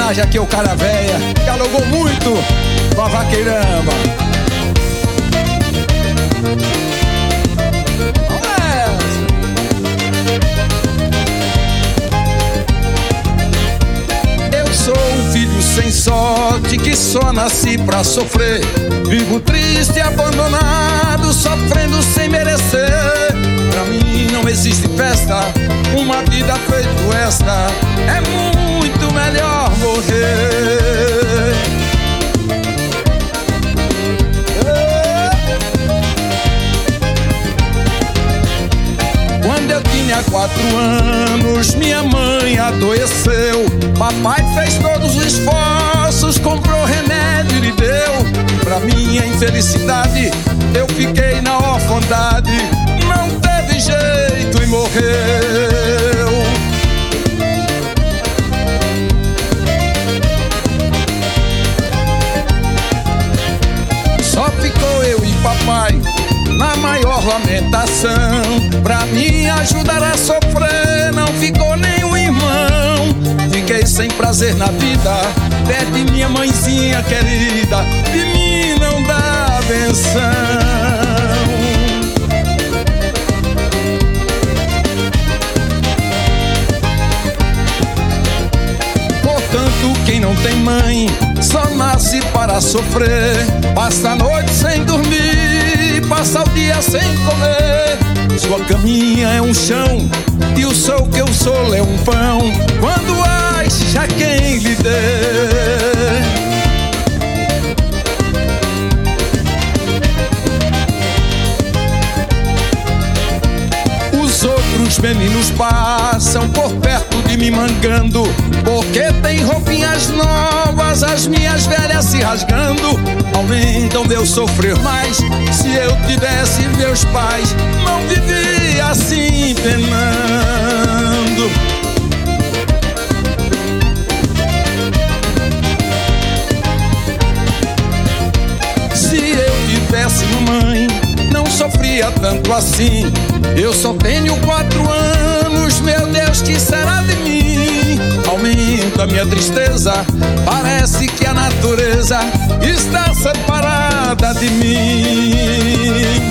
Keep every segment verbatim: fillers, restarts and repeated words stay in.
homenagem aqui ao cara véia, dialogou muito com a vaqueirama. Eu sou um filho sem sorte que só nasci pra sofrer. Vivo triste, abandonado, sofrendo sem merecer. Pra mim não existe festa, uma vida feita esta é muito melhor morrer. Quando eu tinha quatro anos, minha mãe adoeceu. Papai fez todos os esforços, comprou remédio e lhe deu. Pra minha infelicidade, eu fiquei na orfandade. Não teve jeito e morreu. Só ficou eu e papai na maior lamentação. Pra me ajudar a sofrer, não ficou nenhum irmão. Fiquei sem prazer na vida, perdi minha mãezinha querida. De mim não dá benção. Portanto, quem não tem mãe só nasce para sofrer. Passa a noite sem dormir, passa o dia sem comer. Sua caminha é um chão e o sol que eu sou é um pão. Quando acha quem lhe dê. Os outros meninos passam por perto de mim mangando, porque tem roupinhas novas, as minhas velhas se rasgando. Aumentam meu sofrer mais. Se eu tivesse meus pais, não vivia assim penando. Se eu tivesse mamãe, não sofria tanto assim. Eu só tenho quatro anos, meu Deus, que será de mim? Aumenta a minha tristeza, parece que a natureza está separada de mim.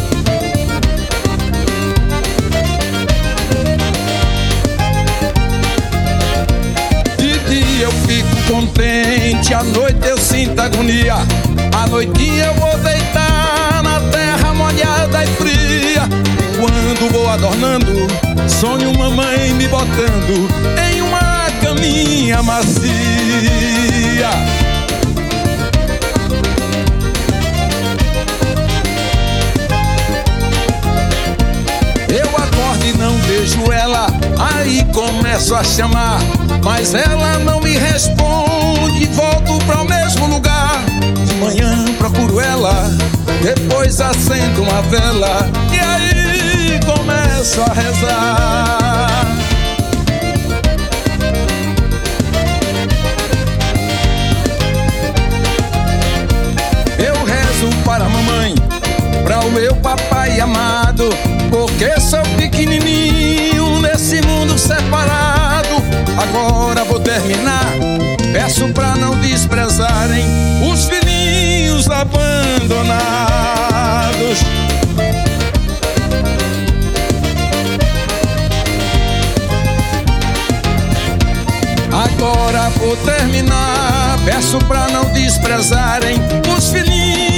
De dia eu fico contente, à noite eu sinto agonia. À noitinha eu vou deitar na terra molhada e fria. E quando vou adornando, sonho mamãe me botando em uma caminha macia. Eu acordo e não vejo ela, aí começo a chamar, mas ela não me responde, volto para o mesmo lugar. De manhã procuro ela, depois acendo uma vela e aí começo a rezar. Eu rezo para a mamãe, para o meu papai amado, porque sou pequenininho nesse mundo separado. Agora vou terminar, peço pra não desprezarem os filhinhos abandonados. Agora vou terminar, peço pra não desprezarem os filhinhos